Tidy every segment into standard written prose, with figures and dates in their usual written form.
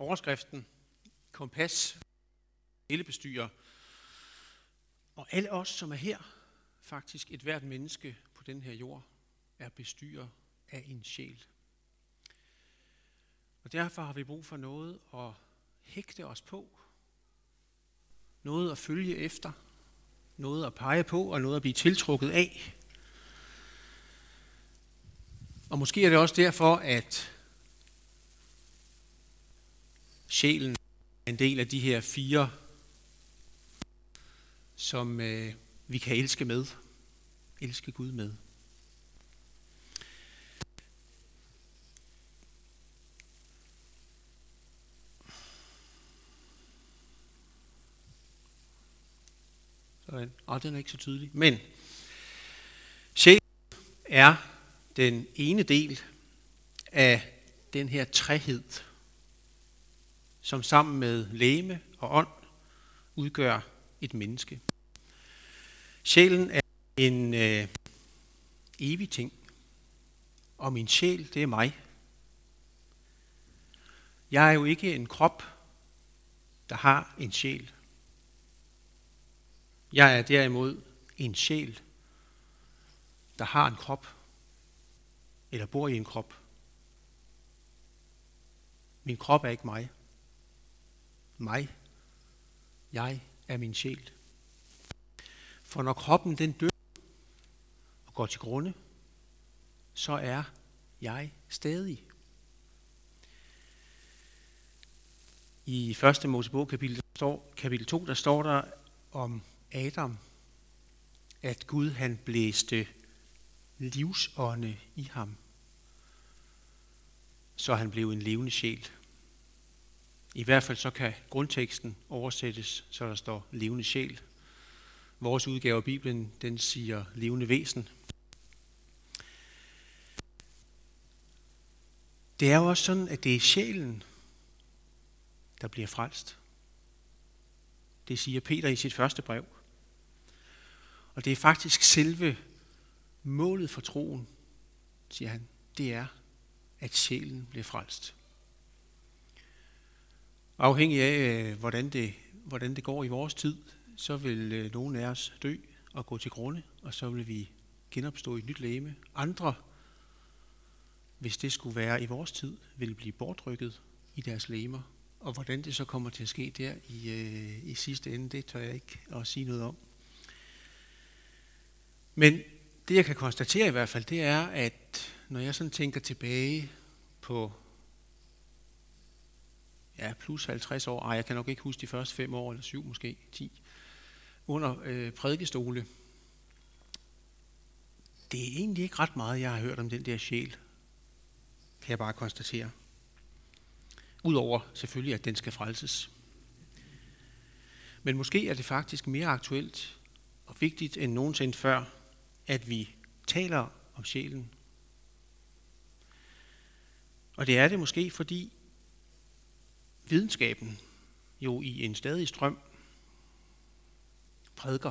overskriften Kompas, sjælebestyrer. Og alle os, som er her, faktisk et hvert menneske på den her jord, er bestyrer af en sjæl. Og derfor har vi brug for noget at hægte os på, noget at følge efter, noget at pege på og noget at blive tiltrukket af. Og måske er det også derfor, at sjælen er en del af de her 4, som vi kan elske med. Elske Gud med. Sådan. Den er ikke så tydelig. Men sjælen er den ene del af den her trehed, som sammen med legeme og ånd udgør et menneske. Sjælen er en evig ting, og min sjæl, det er mig. Jeg er jo ikke en krop, der har en sjæl. Jeg er derimod en sjæl, der har en krop, eller bor i en krop. Min krop er ikke mig. Jeg er min sjæl. For når kroppen den dør og går til grunde, så er jeg stadig. I 1. Mosebog kapitel 2, der står der om Adam, at Gud han blæste livsånde i ham, så han blev en levende sjæl. I hvert fald så kan grundteksten oversættes, så der står levende sjæl. Vores udgave af Bibelen, den siger levende væsen. Det er jo også sådan, at det er sjælen, der bliver frelst. Det siger Peter i sit første brev. Og det er faktisk selve målet for troen, siger han. Det er, at sjælen bliver frelst. Afhængig af, hvordan det går i vores tid, så vil nogle af os dø og gå til grunde, og så vil vi genopstå i et nyt legeme. Andre, hvis det skulle være i vores tid, vil blive bortrykket i deres legemer. Og hvordan det så kommer til at ske der i sidste ende, det tør jeg ikke at sige noget om. Men det jeg kan konstatere i hvert fald, det er, at når jeg sådan tænker tilbage på plus 50 år, jeg kan nok ikke huske de første 5 år, eller 7 måske, 10, under prædikestole. Det er egentlig ikke ret meget, jeg har hørt om den der sjæl, kan jeg bare konstatere. Udover selvfølgelig, at den skal frelses. Men måske er det faktisk mere aktuelt og vigtigt end nogensinde før, at vi taler om sjælen. Og det er det måske, fordi videnskaben jo i en stadig strøm prædiker,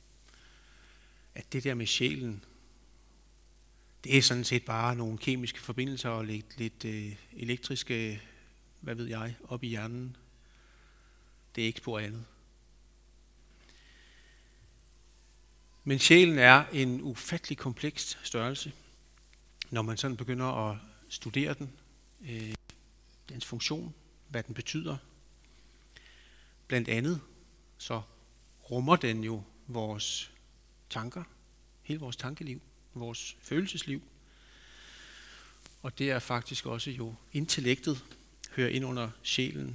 at det der med sjælen, det er sådan set bare nogle kemiske forbindelser og lidt elektriske, op i hjernen. Det er ikke spor andet. Men sjælen er en ufattelig kompleks størrelse, når man sådan begynder at studere den, dens funktion, hvad den betyder. Blandt andet så rummer den jo vores tanker, hele vores tankeliv, vores følelsesliv. Og det er faktisk også jo intellektet, hører ind under sjælen.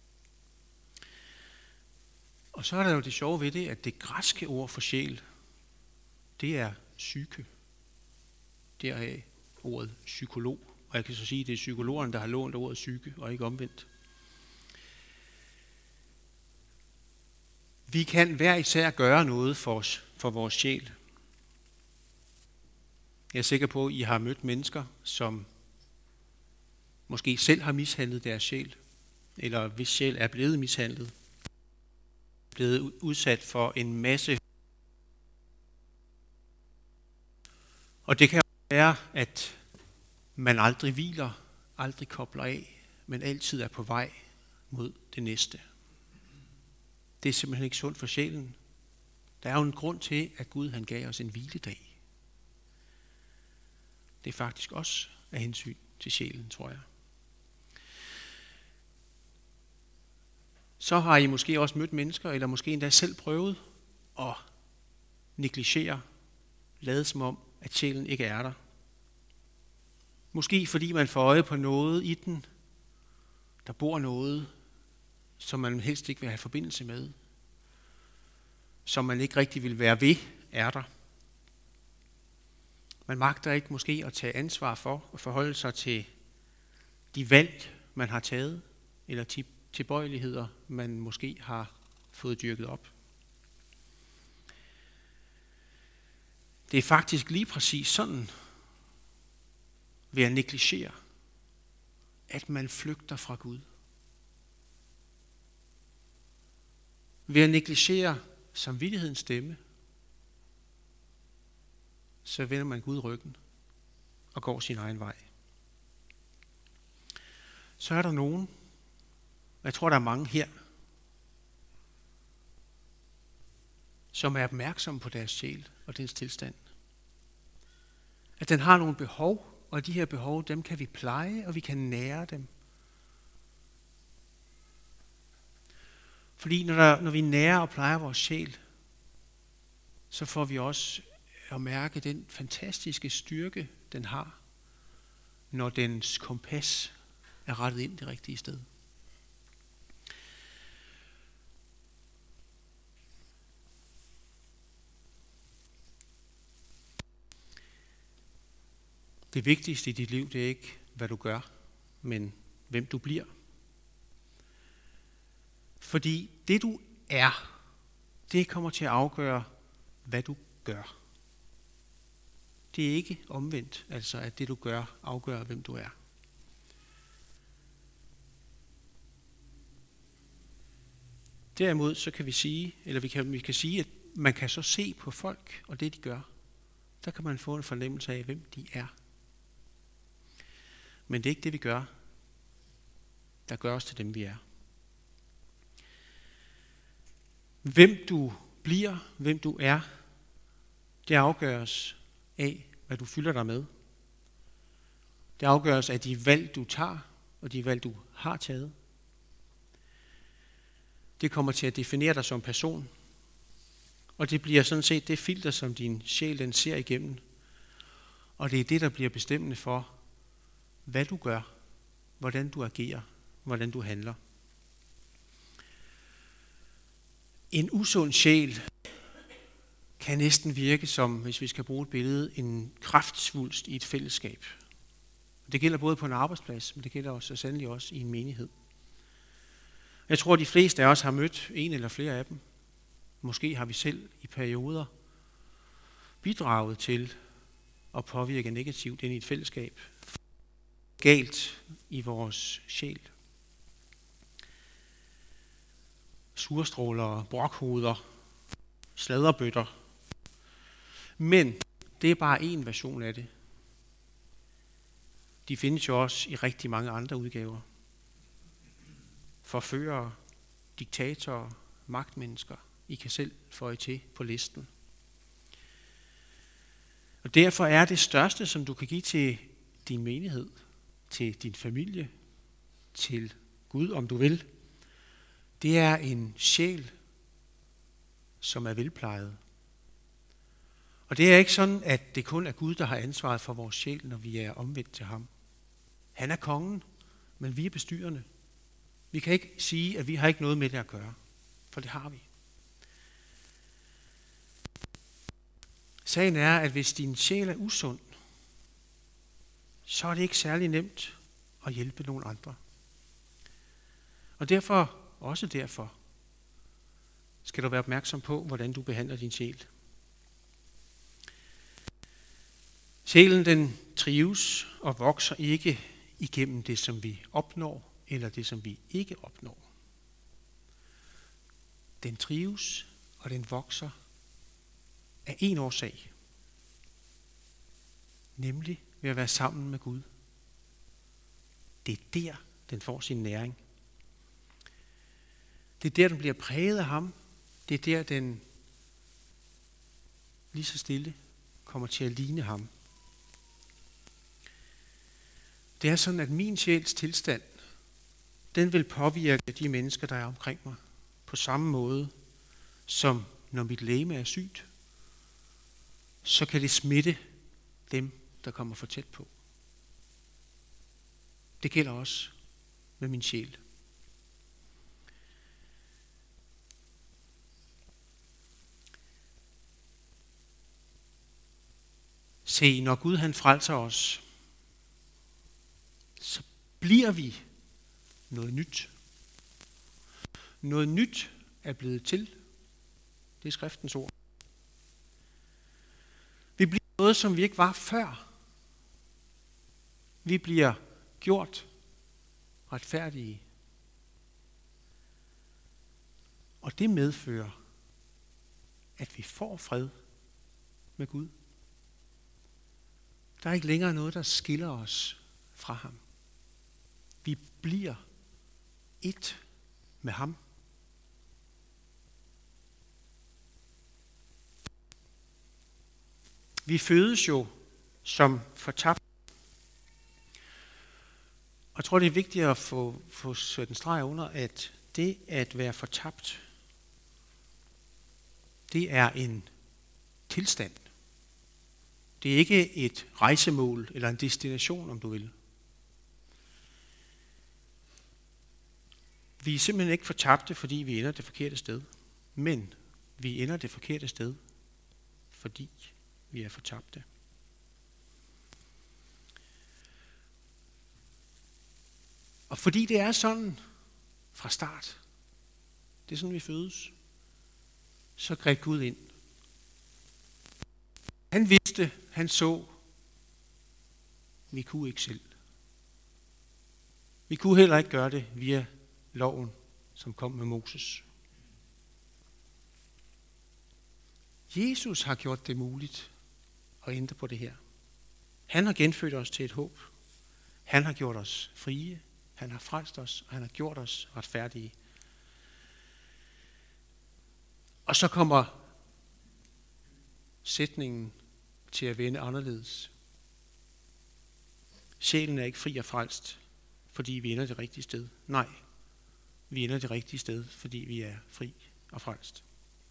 Og så er der jo det sjove ved det, at det græske ord for sjæl, det er psyke. Deraf ordet psykolog. Og jeg kan så sige, at det er psykologerne, der har lånt ordet psyke, og ikke omvendt. Vi kan hver især gøre noget for vores sjæl. Jeg er sikker på, at I har mødt mennesker, som måske selv har mishandlet deres sjæl, eller hvis sjæl er blevet mishandlet, blevet udsat for en masse. Og det kan være, at man aldrig hviler, aldrig kobler af, men altid er på vej mod det næste. Det er simpelthen ikke sundt for sjælen. Der er jo en grund til, at Gud han gav os en hviledag. Det er faktisk også af hensyn til sjælen, tror jeg. Så har I måske også mødt mennesker, eller måske endda selv prøvet at negligere, lade som om, at sjælen ikke er der. Måske fordi man får øje på noget i den, der bor noget, som man helst ikke vil have forbindelse med, som man ikke rigtig vil være ved, er der. Man magter ikke måske at tage ansvar for at forholde sig til de valg, man har taget, eller de tilbøjeligheder, man måske har fået dyrket op. Det er faktisk lige præcis sådan, ved at negligere, at man flygter fra Gud. Ved at negligere samvittighedens stemme, så vender man Gud ryggen og går sin egen vej. Så er der nogen, jeg tror der er mange her, som er opmærksomme på deres sjæl og dens tilstand. At den har nogle behov, og de her behov, dem kan vi pleje, og vi kan nære dem. Fordi når vi nærer og plejer vores sjæl, så får vi også at mærke den fantastiske styrke, den har, når dens kompas er rettet ind det rigtige sted. Det vigtigste i dit liv, det er ikke, hvad du gør, men hvem du bliver. Fordi det du er, det kommer til at afgøre, hvad du gør. Det er ikke omvendt, altså at det du gør, afgør, hvem du er. Derimod så kan vi sige, eller vi kan sige, at man kan så se på folk og det de gør. Der kan man få en fornemmelse af, hvem de er. Men det er ikke det, vi gør, der gør os til dem, vi er. Hvem du bliver, hvem du er, det afgøres af, hvad du fylder dig med. Det afgøres af de valg, du tager, og de valg, du har taget. Det kommer til at definere dig som person, og det bliver sådan set det filter, som din sjæl den ser igennem. Og det er det, der bliver bestemmende for, hvad du gør, hvordan du agerer, hvordan du handler. En usund sjæl kan næsten virke som, hvis vi skal bruge et billede, en kraftsvulst i et fællesskab. Det gælder både på en arbejdsplads, men det gælder også sandelig også i en menighed. Jeg tror, de fleste af os har mødt en eller flere af dem. Måske har vi selv i perioder bidraget til at påvirke negativt ind i et fællesskab. Galt i vores sjæl. Surstråler, brokhoveder, sladderbøtter. Men det er bare en version af det. De findes jo også i rigtig mange andre udgaver. Forførere, diktatorer, magtmennesker. I kan selv føje til på listen. Og derfor er det største, som du kan give til din menighed, til din familie, til Gud, om du vil, det er en sjæl, som er velplejet. Og det er ikke sådan, at det kun er Gud, der har ansvaret for vores sjæl, når vi er omvendt til ham. Han er kongen, men vi er bestyrende. Vi kan ikke sige, at vi har ikke noget med det at gøre, for det har vi. Sagen er, at hvis din sjæl er usund, så er det ikke særlig nemt at hjælpe nogen andre. Og også derfor, skal du være opmærksom på, hvordan du behandler din sjæl. Sjælen den trives og vokser ikke igennem det, som vi opnår, eller det, som vi ikke opnår. Den trives, og den vokser af en årsag. Nemlig ved at være sammen med Gud. Det er der, den får sin næring. Det er der, den bliver præget af ham. Det er der, den lige så stille kommer til at ligne ham. Det er sådan, at min sjæls tilstand, den vil påvirke de mennesker, der er omkring mig, på samme måde, som når mit legeme er sygt, så kan det smitte dem, der kommer for tæt på. Det gælder også med min sjæl. Se, når Gud han frelser os, så bliver vi noget nyt. Noget nyt er blevet til. Det er skriftens ord. Vi bliver noget, som vi ikke var før. Vi bliver gjort retfærdige. Og det medfører, at vi får fred med Gud. Der er ikke længere noget, der skiller os fra ham. Vi bliver et med ham. Vi fødes jo som fortabt. Og jeg tror, det er vigtigt at få sat en streg under, at det at være fortabt, det er en tilstand. Det er ikke et rejsemål eller en destination, om du vil. Vi er simpelthen ikke fortabte, fordi vi ender det forkerte sted. Men vi ender det forkerte sted, fordi vi er fortabte. Og fordi det er sådan fra start, det er sådan, vi fødes, så greb Gud ind. Han vidste, han så, vi kunne ikke selv. Vi kunne heller ikke gøre det via loven, som kom med Moses. Jesus har gjort det muligt at ændre på det her. Han har genfødt os til et håb. Han har gjort os frie. Han har frelst os, og han har gjort os retfærdige. Og så kommer sætningen til at vende anderledes. Sjælen er ikke fri og frelst, fordi vi ender det rigtige sted. Nej, vi ender det rigtige sted, fordi vi er fri og frelst.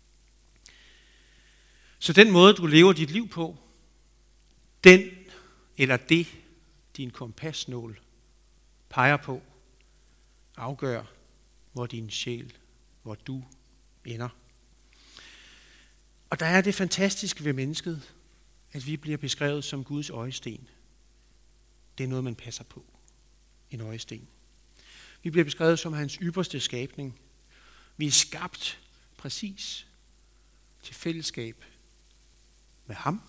Så den måde, du lever dit liv på, den eller det, din kompasnål peger på, afgør, hvor din sjæl, hvor du ender. Og der er det fantastiske ved mennesket, at vi bliver beskrevet som Guds øjesten. Det er noget, man passer på. En øjesten. Vi bliver beskrevet som hans ypperste skabning. Vi er skabt præcis til fællesskab med ham.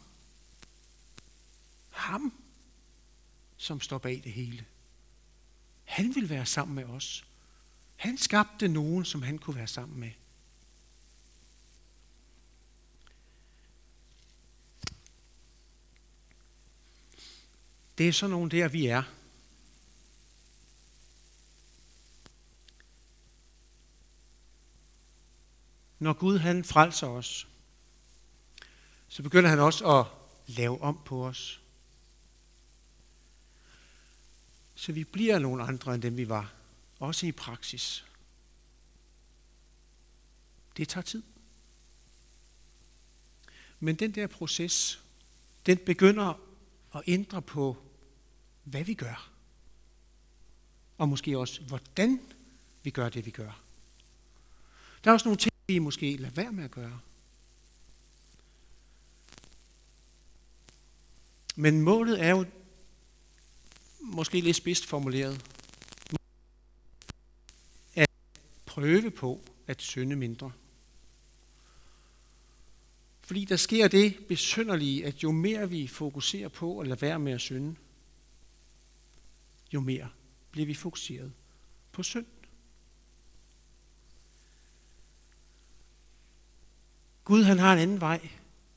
Ham, som står bag det hele. Han vil være sammen med os. Han skabte nogen, som han kunne være sammen med. Det er sådan nogle der, vi er. Når Gud han frelser os, så begynder han også at lave om på os. Så vi bliver nogle andre end dem vi var. Også i praksis. Det tager tid. Men den der proces, den begynder at ændre på, hvad vi gør. Og måske også, hvordan vi gør det, vi gør. Der er også nogle ting, vi måske lader være med at gøre. Men målet er jo måske lidt spidst formuleret. At prøve på at synde mindre. Fordi der sker det besynderlige, at jo mere vi fokuserer på at lade være med at synde, jo mere bliver vi fokuseret på synd. Gud han har en anden vej.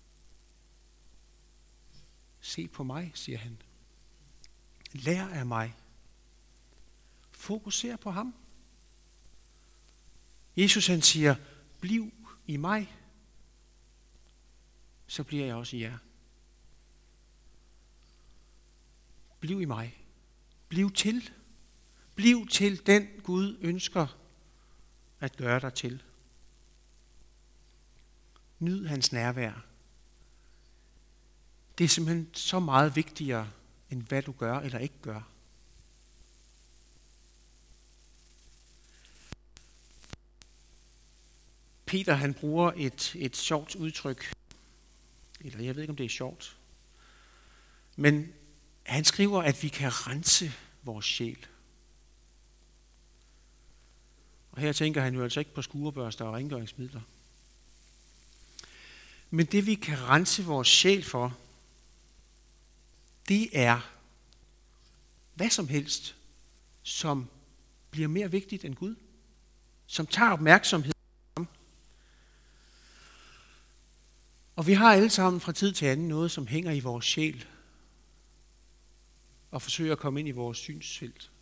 Se på mig, siger han. Lær af mig. Fokuser på ham. Jesus han siger, bliv i mig, så bliver jeg også i jer. Bliv i mig. Bliv til. Bliv til den Gud ønsker at gøre dig til. Nyd hans nærvær. Det er simpelthen så meget vigtigere, end hvad du gør eller ikke gør. Peter han bruger et sjovt udtryk, eller jeg ved ikke om det er sjovt, men han skriver, at vi kan rense vores sjæl. Og her tænker han jo altså ikke på skurebørster og rengøringsmidler. Men det vi kan rense vores sjæl for, det er hvad som helst, som bliver mere vigtigt end Gud, som tager opmærksomhed. Og vi har alle sammen fra tid til anden noget, som hænger i vores sjæl og forsøger at komme ind i vores synsfelt.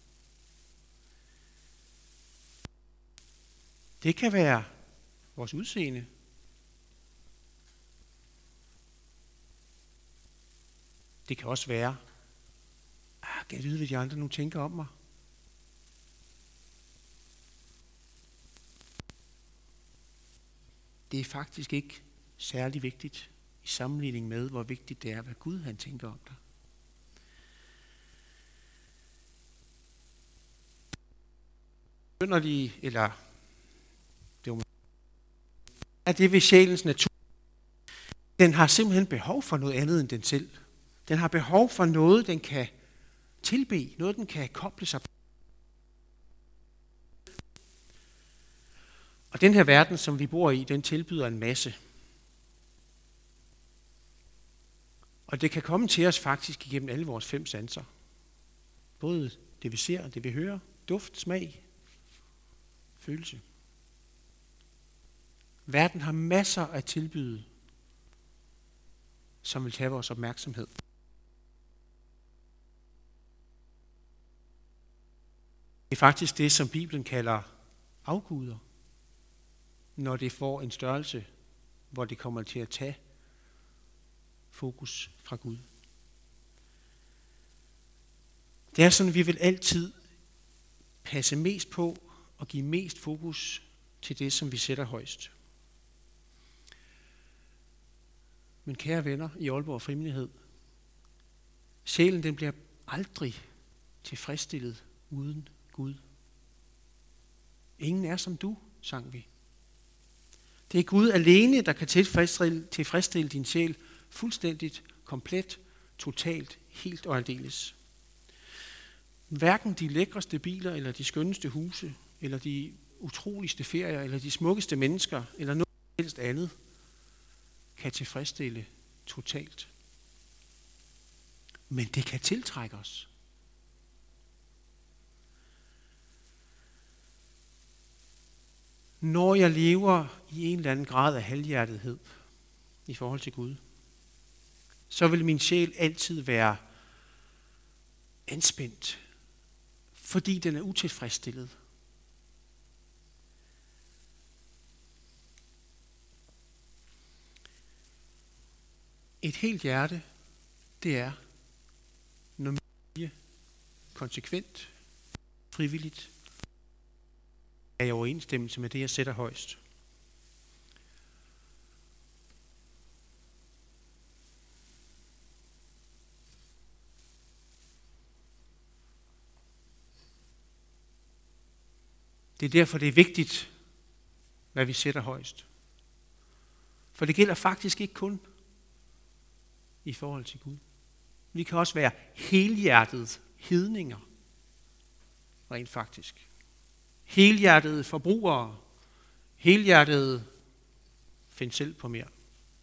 Det kan være vores udseende. Det kan også være, kan jeg vide, hvad de andre nu tænker om mig? Det er faktisk ikke særlig vigtigt i sammenligning med, hvor vigtigt det er, hvad Gud han tænker om dig. Eller det er det ved sjælens natur. Den har simpelthen behov for noget andet end den selv. Den har behov for noget, den kan tilbede, noget, den kan koble sig på. Og den her verden, som vi bor i, den tilbyder en masse. Og det kan komme til os faktisk igennem alle vores 5 sanser. Både det vi ser, det vi hører, duft, smag, følelse. Verden har masser at tilbyde, som vil tage vores opmærksomhed. Det er faktisk det, som Bibelen kalder afguder, når det får en størrelse, hvor det kommer til at tage fokus fra Gud. Det er sådan, at vi vil altid passe mest på og give mest fokus til det, som vi sætter højst. Men kære venner i Aalborg Frimenighed, sjælen den bliver aldrig tilfredsstillet uden Gud. Ingen er som du, sang vi. Det er Gud alene, der kan tilfredsstille din sjæl fuldstændigt, komplet, totalt, helt og aldeles. Hverken de lækreste biler, eller de skønneste huse, eller de utroligste ferier, eller de smukkeste mennesker, eller noget helst andet, kan tilfredsstille totalt. Men det kan tiltrække os. Når jeg lever i en eller anden grad af halvhjertethed i forhold til Gud, så vil min sjæl altid være anspændt, fordi den er utilfredsstillet. Et helt hjerte, det er, når min vilje konsekvent, frivilligt, er i overensstemmelse med det, jeg sætter højst. Det er derfor, det er vigtigt, hvad vi sætter højst. For det gælder faktisk ikke kun i forhold til Gud. Vi kan også være helhjertede hedninger, rent faktisk. Helhjertede forbrugere, helhjertede find selv på mere.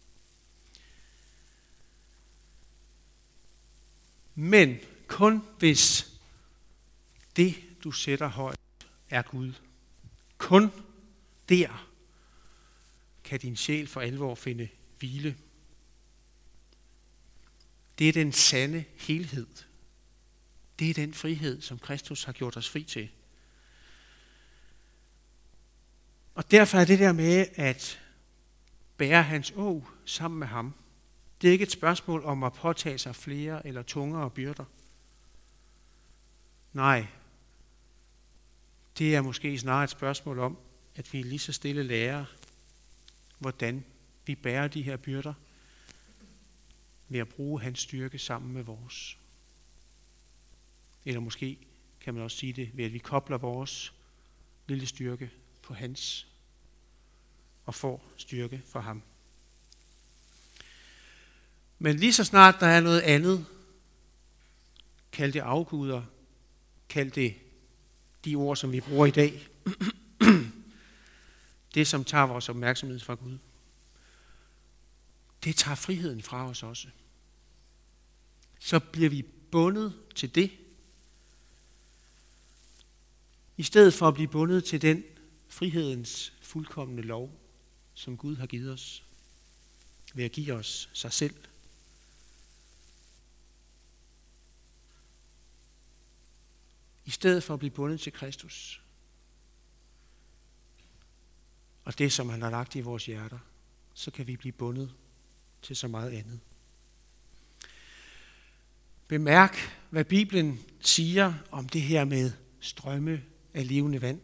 Men kun hvis det, du sætter højt, er Gud. Kun der kan din sjæl for alvor finde hvile. Det er den sande helhed. Det er den frihed, som Kristus har gjort os fri til. Og Og derfor er det der med at bære hans åg sammen med ham, det er ikke et spørgsmål om at påtage sig flere eller tungere byrder. Nej, det er måske snarere et spørgsmål om, at vi lige så stille lærer, hvordan vi bærer de her byrder, ved at bruge hans styrke sammen med vores. Eller måske kan man også sige det ved, at vi kobler vores lille styrke på hans, og får styrke fra ham. Men lige så snart der er noget andet, kald det afguder, kald det de ord, som vi bruger i dag, det som tager vores opmærksomhed fra Gud, det tager friheden fra os også. Så bliver vi bundet til det, i stedet for at blive bundet til den frihedens fuldkomne lov, som Gud har givet os, ved at give os sig selv. I stedet for at blive bundet til Kristus, og det, som han har lagt i vores hjerter, så kan vi blive bundet til så meget andet. Bemærk, hvad Bibelen siger om det her med strømme af levende vand.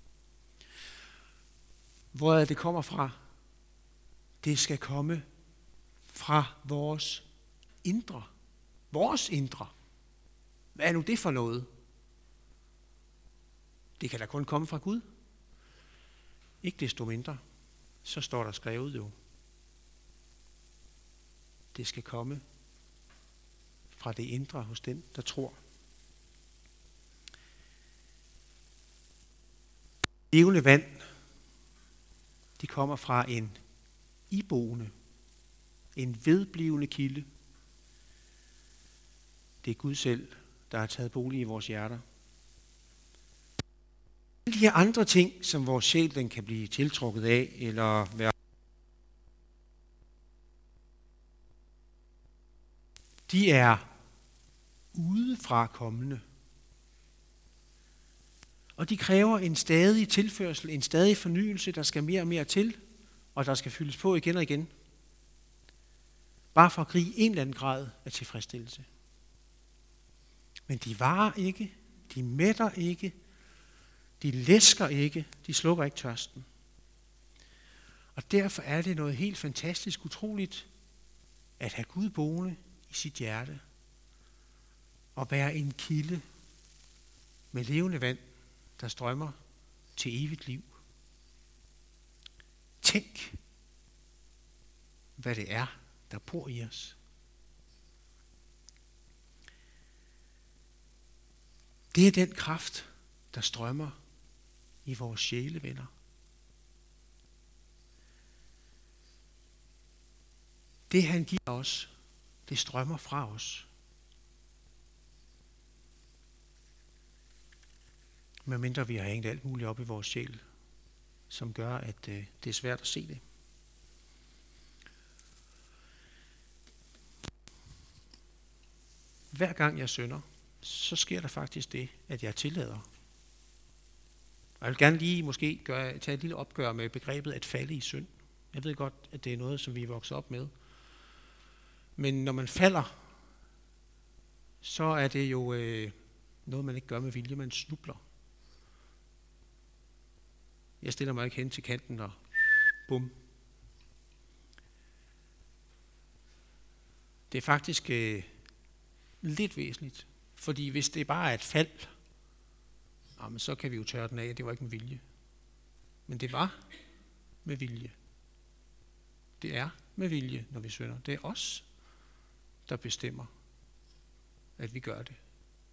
Hvor det kommer fra? Det skal komme fra vores indre. Vores indre. Hvad er nu det for noget? Det kan da kun komme fra Gud. Ikke desto mindre, så står der skrevet jo. Det skal komme fra det indre hos den, der tror. Levende vand, de kommer fra en iboende, en vedblivende kilde. Det er Gud selv, der har taget bolig i vores hjerter. De her andre ting, som vores sjæl den kan blive tiltrukket af, eller være, de er udefra kommende. Og de kræver en stadig tilførsel, en stadig fornyelse, der skal mere og mere til, og der skal fyldes på igen og igen. Bare for at gribe en eller anden grad af tilfredsstillelse. Men de varer ikke, de mætter ikke, de læsker ikke, de slukker ikke tørsten. Og derfor er det noget helt fantastisk utroligt, at have Gud boende i sit hjerte, og være en kilde med levende vand, der strømmer til evigt liv. Tænk, hvad det er, der bor i os. Det er den kraft, der strømmer i vores sjælevenner. Det han giver os, det strømmer fra os. Medmindre vi har hængt alt muligt op i vores sjæl, som gør, at det er svært at se det. Hver gang jeg synder, så sker der faktisk det, at jeg tillader. Og jeg vil gerne lige måske tage et lille opgør med begrebet at falde i synd. Jeg ved godt, at det er noget, som vi er vokset op med. Men når man falder, så er det jo noget, man ikke gør med vilje. Man snubler. Jeg stiller mig ikke hen til kanten og bum. Det er faktisk lidt væsentligt. Fordi hvis det bare er et fald, jamen, så kan vi jo tørre den af, det var ikke med vilje. Men det var med vilje. Det er med vilje, når vi synder. Det er os, der bestemmer, at vi gør det.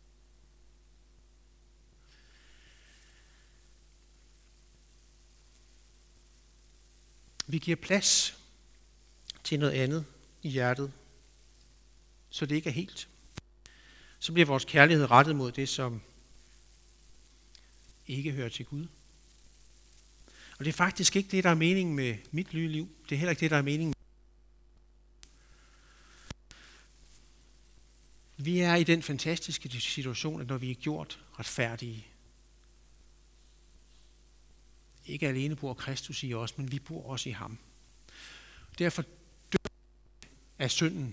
Vi giver plads til noget andet i hjertet, så det ikke er helt. Så bliver vores kærlighed rettet mod det, som ikke hører til Gud. Og det er faktisk ikke det, der er meningen med mit nye liv. Det er heller ikke det, der er meningen. Vi er i den fantastiske situation, at når vi er gjort retfærdige, ikke alene bor Kristus i os, men vi bor også i ham. Derfor dør af synden,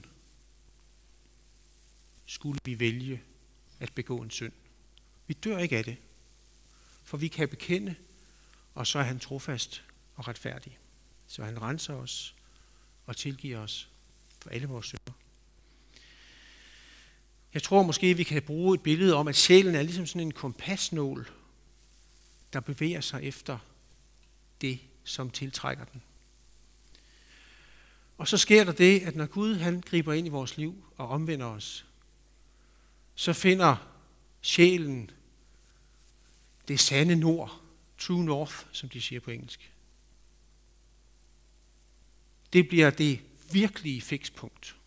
skulle vi vælge at begå en synd. Vi dør ikke af det, for vi kan bekende, og så er han trofast og retfærdig. Så han renser os og tilgiver os for alle vores synder. Jeg tror måske, vi kan bruge et billede om, at sjælen er ligesom sådan en kompasnål, der bevæger sig efter det, som tiltrækker den. Og så sker der det, at når Gud han griber ind i vores liv og omvender os, så finder sjælen det sande nord, true north, som de siger på engelsk. Det bliver det virkelige fikspunkt.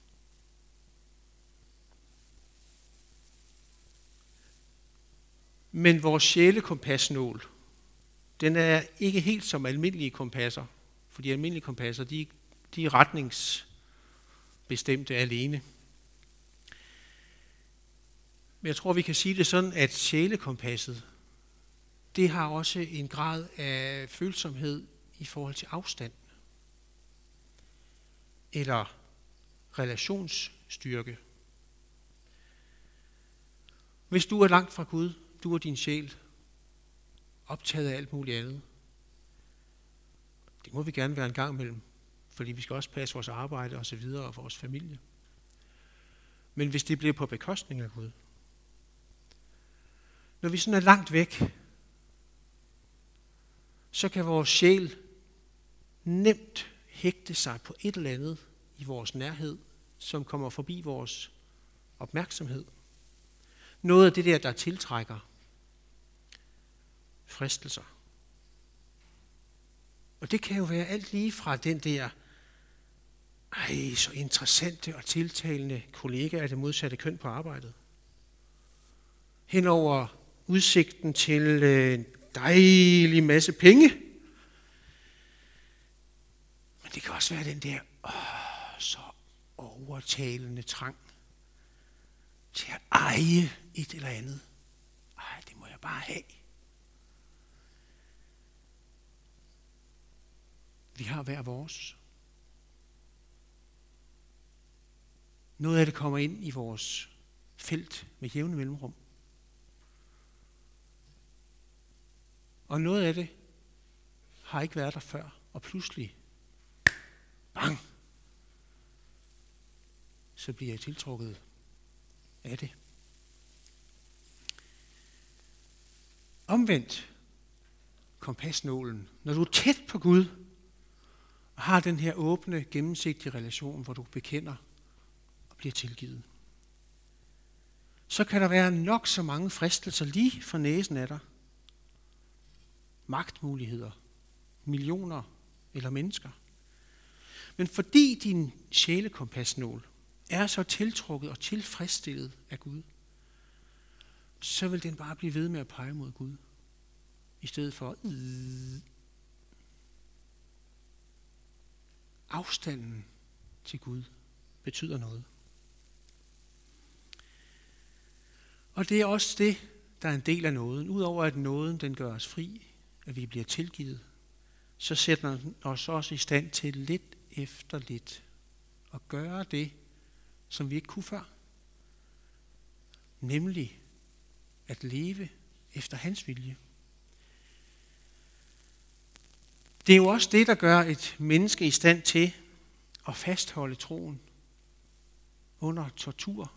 Men vores sjælekompasnål, den er ikke helt som almindelige kompasser, for de almindelige kompasser, de er retningsbestemte alene. Men jeg tror, vi kan sige det sådan, at sjælekompasset, det har også en grad af følsomhed i forhold til afstand. Eller relationsstyrke. Hvis du er langt fra Gud, du er din sjæl, optaget af alt muligt andet. Det må vi gerne være en gang imellem, fordi vi skal også passe vores arbejde og så videre og vores familie. Men hvis det bliver på bekostning af Gud, når vi sådan er langt væk, så kan vores sjæl nemt hægte sig på et eller andet i vores nærhed, som kommer forbi vores opmærksomhed. Noget af det der tiltrækker fristelser. Og det kan jo være alt lige fra den der, så interessante og tiltalende kollega af det modsatte køn på arbejdet, hen over udsigten til en dejlig masse penge. Men det kan også være den der så overtalende trang til at eje et eller andet. Det må jeg bare have. Vi har hver vores. Noget af det kommer ind i vores felt med jævne mellemrum. Og noget af det har ikke været der før, og pludselig, bang, så bliver jeg tiltrukket af det. Omvendt kompasnålen, når du er tæt på Gud, og har den her åbne, gennemsigtige relation, hvor du bekender og bliver tilgivet, så kan der være nok så mange fristelser lige for næsen af dig. Magtmuligheder, millioner eller mennesker. Men fordi din sjælekompasnål er så tiltrukket og tilfredsstillet af Gud, så vil den bare blive ved med at pege mod Gud, i stedet for afstanden til Gud betyder noget. Og det er også det, der er en del af nåden. Udover at nåden den gør os fri, at vi bliver tilgivet, så sætter den os også i stand til lidt efter lidt at gøre det, som vi ikke kunne før. Nemlig at leve efter hans vilje. Det er jo også det, der gør et menneske i stand til at fastholde troen under tortur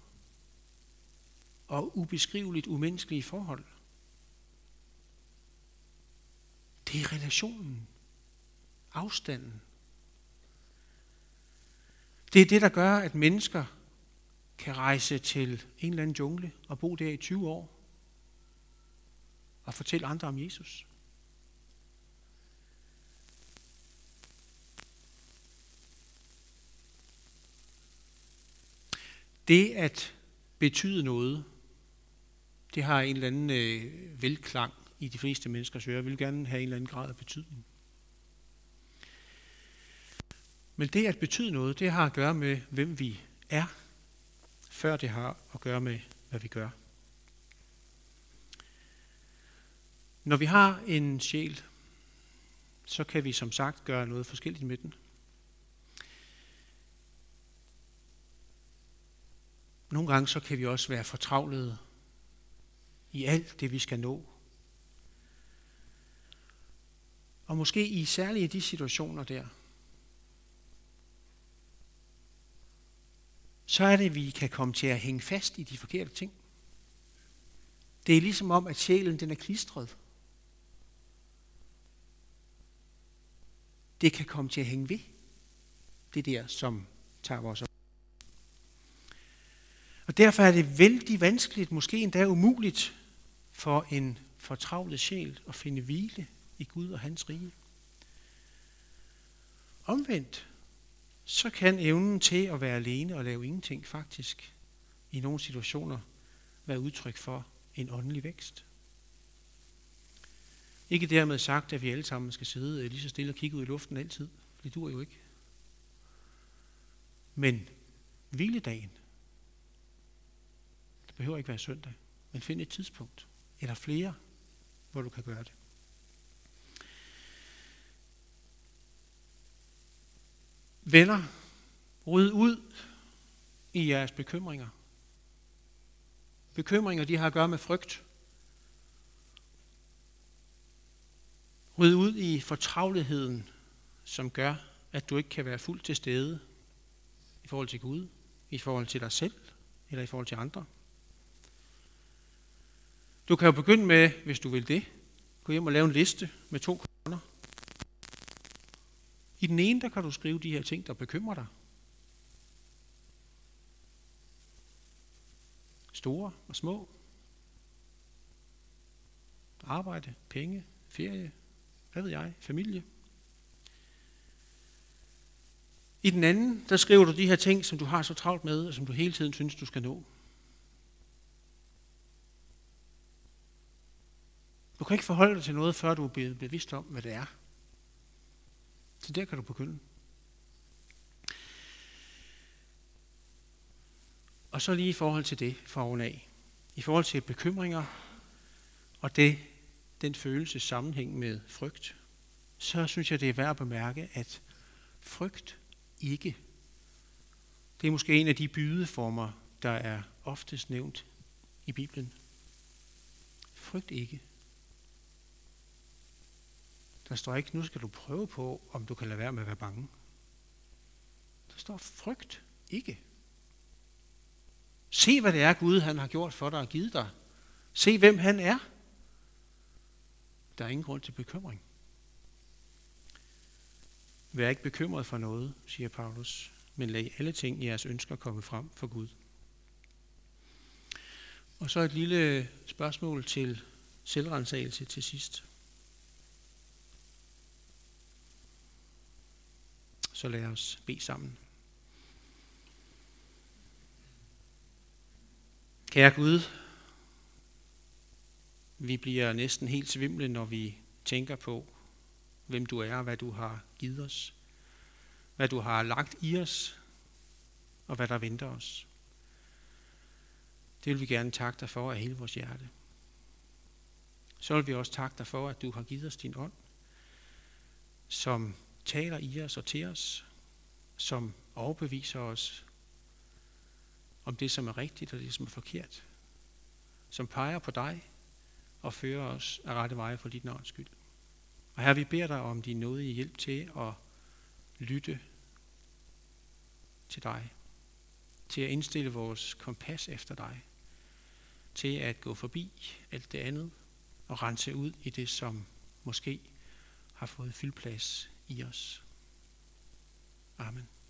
og ubeskriveligt umenneskelige forhold. Det er relationen, afstanden. Det er det, der gør, at mennesker kan rejse til en eller anden jungle og bo der i 20 år og fortælle andre om Jesus. Det at betyde noget, det har en eller anden velklang i de fleste menneskers ører. Jeg vil gerne have en eller anden grad af betydning. Men det at betyde noget, det har at gøre med, hvem vi er, før det har at gøre med, hvad vi gør. Når vi har en sjæl, så kan vi som sagt gøre noget forskelligt med den. Nogle gange så kan vi også være fortravlede i alt det, vi skal nå. Og måske i særligt i de situationer der, så er det, at vi kan komme til at hænge fast i de forkerte ting. Det er ligesom om, at sjælen den er klistret. Det kan komme til at hænge ved. Det der, som tager vores op. Og derfor er det vældig vanskeligt, måske endda umuligt, for en fortravlet sjæl at finde hvile i Gud og hans rige. Omvendt, så kan evnen til at være alene og lave ingenting faktisk i nogle situationer være udtryk for en åndelig vækst. Ikke dermed sagt, at vi alle sammen skal sidde lige så stille og kigge ud i luften altid. Det duer jo ikke. Men hviledagen, det behøver ikke være søndag, men find et tidspunkt, eller flere, hvor du kan gøre det. Venner, ryd ud i jeres bekymringer. Bekymringer, de har at gøre med frygt. Ryd ud i fortravligheden, som gør, at du ikke kan være fuldt til stede i forhold til Gud, i forhold til dig selv, eller i forhold til andre. Du kan jo begynde med, hvis du vil det, gå hjem og lave en liste med 2 kolonner. I den ene, der kan du skrive de her ting, der bekymrer dig. Store og små. Arbejde, penge, ferie, hvad ved jeg, familie. I den anden, der skriver du de her ting, som du har så travlt med, og som du hele tiden synes, du skal nå. Du kan ikke forholde dig til noget, før du er blevet bevidst om, hvad det er. Så der kan du begynde. Og så lige i forhold til det fra ovenaf. I forhold til bekymringer og den følelse sammenhæng med frygt, så synes jeg, det er værd at bemærke, at frygt ikke. Det er måske en af de bydeformer, der er oftest nævnt i Bibelen. Frygt ikke. Der står ikke, nu skal du prøve på, om du kan lade være med at være bange. Der står frygt ikke. Se, hvad det er, Gud han har gjort for dig og givet dig. Se, hvem han er. Der er ingen grund til bekymring. Vær ikke bekymret for noget, siger Paulus, men lad alle ting i jeres ønsker komme frem for Gud. Og så et lille spørgsmål til selvrensagelse til sidst. Så lad os bede sammen. Kære Gud, vi bliver næsten helt svimle, når vi tænker på, hvem du er og hvad du har givet os. Hvad du har lagt i os og hvad der venter os. Det vil vi gerne takke dig for af hele vores hjerte. Så vil vi også takke dig for, at du har givet os din ånd, som taler i os og til os, som overbeviser os om det, som er rigtigt og det, som er forkert, som peger på dig og fører os af rette veje for dit navns skyld. Og her vi beder dig om din nådige hjælp til at lytte til dig, til at indstille vores kompas efter dig, til at gå forbi alt det andet og rense ud i det, som måske har fået fyldplads i os. Amen.